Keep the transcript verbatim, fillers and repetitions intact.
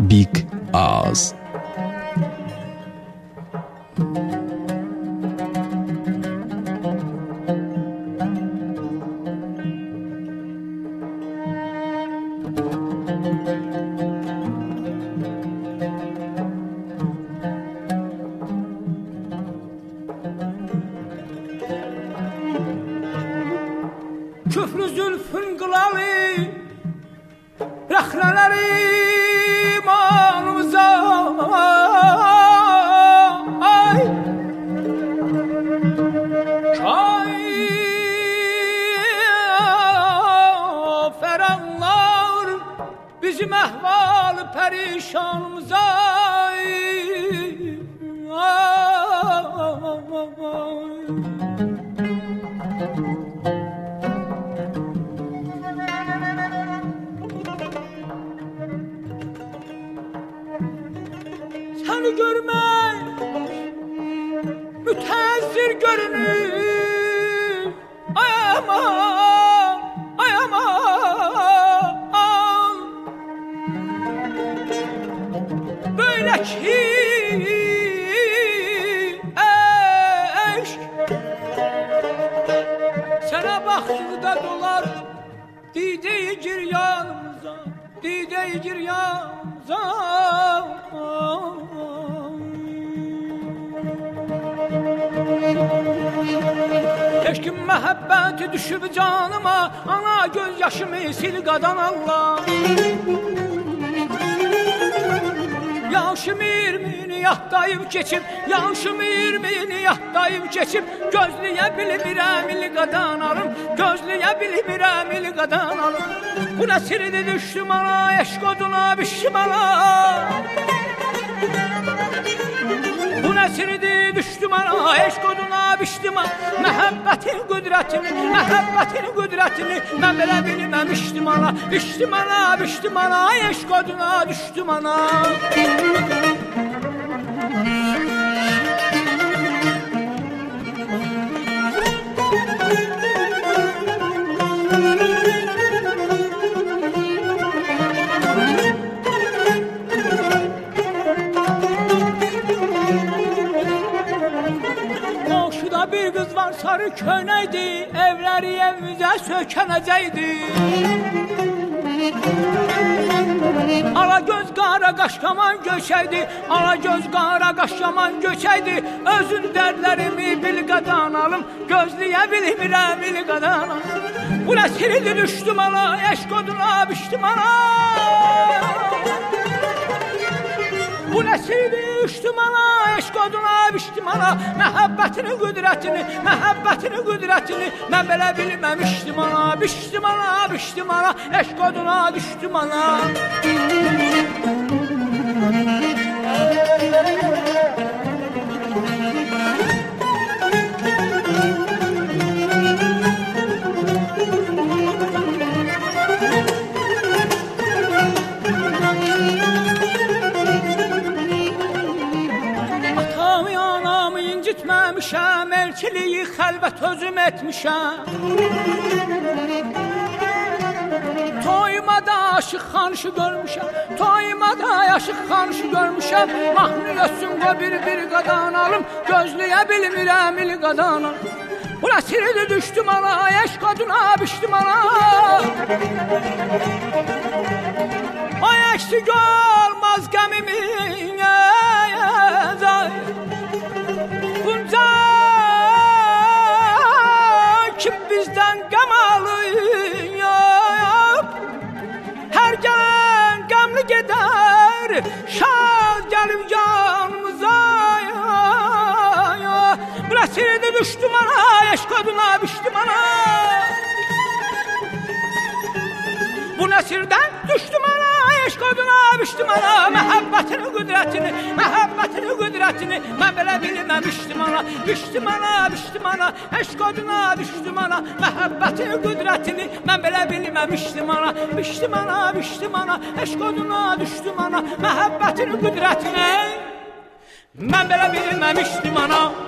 Big Ağız. Küfrü zülfün qılalı rəxnələri imanımıza ay kafəranlar bizim əhvalı pərişanımıza ay səni görmək mütəzzir görünür ay aman ay aman böyle ki eşk sənə baxdıqda dolar dideyi gir yanımıza dideyi gir yanımıza Eşkin məhəbbəti düşüb canıma ana göz yaşımı sil qadan Allah Yaşım iyirmini yatdayıb keçib Yaşım iyirmini yatdayıb keçib Gözləyə bilmirəm il qadan alım Gözləyə bilmirəm il qadan alım Bu nəsirdi düşdü mana eşq oduna bişdi mana Bu nəsirdi düşdü mana eşq oduna bişdi mana Məhəbbətin qüdrətini Məhəbbətin qüdrətini Mən belə bilməmişdim ana Bişdi mana bişdi mana eşq oduna düşdü mana Bir qız var sarı könəydi Evləri evimizə sökənəcəkdi Ala göz qara qaşqaman göçəydi Ala göz qara qaşqaman göçəydi Özün dərdlərimi bil qadan alım Gözləyə bilmirəm bil qadan alım Bu nəsirdi düşdü mana eşq oduna bişdi mana Bu nəsirdi düşdü mana eşq oduna bişdi mana Məhəbbətini qüdrətini Məhəbbətini qüdrətini Mən belə bilməmişdim ana Bişdi mana bişdi mana eşq oduna düşdü mana incitməmişəm, elçiliyi xəlvət özüm etmişəm Toymada aşıq xanışı görmüşəm Toymada aşıq xanışı görmüşəm Mahnı yosun qoy bir bir qadan alım Gözləyə bilmirəm il qadan alım Bu nəsirdi düşdü mana eşq oduna bişdi mana Ay əksi görmez qəmimin Bunca kim bizdən qəm alıyıb Hər gələn qəmli gedər Şad gəlib yanımıza Bu nəsirdi düşdü mana eşq oduna bişdi mana Bu nəsirdən düşdü mana eşq oduna bişdi mana Məhəbbətini qüdrətini Məhəbbətini qüdrətini Mən belə bilməmişdim ana Bişdi mana bişdi mana eşq oduna düşdü mana Məhəbbətini qüdrətini Mən belə bilməmişdim ana Bişdi mana bişdi mana eşq oduna düşdü mana Məhəbbətini qüdrətini Mən belə bilməmişdim ana